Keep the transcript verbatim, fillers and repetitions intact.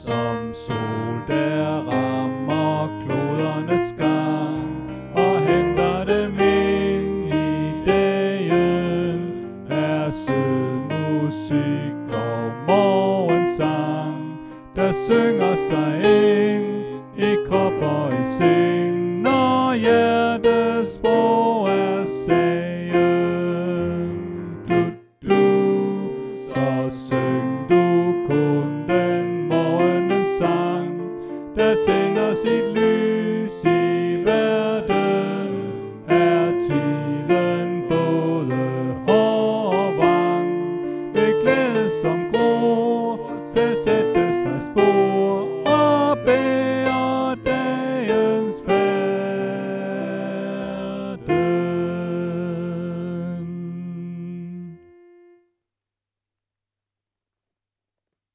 Som sol, der rammer klodernes gang og henter dem ind i dagen, er sød musik og morgensang, der synger sig ind i krop og i sind, når hjertets sprog er sagen. Du, du, så syng du kun den morgenens sang, der tænder sit lys i verden. Er tiden både hård og vrang, vil glæde som gror, selv sætte sig spor og bære.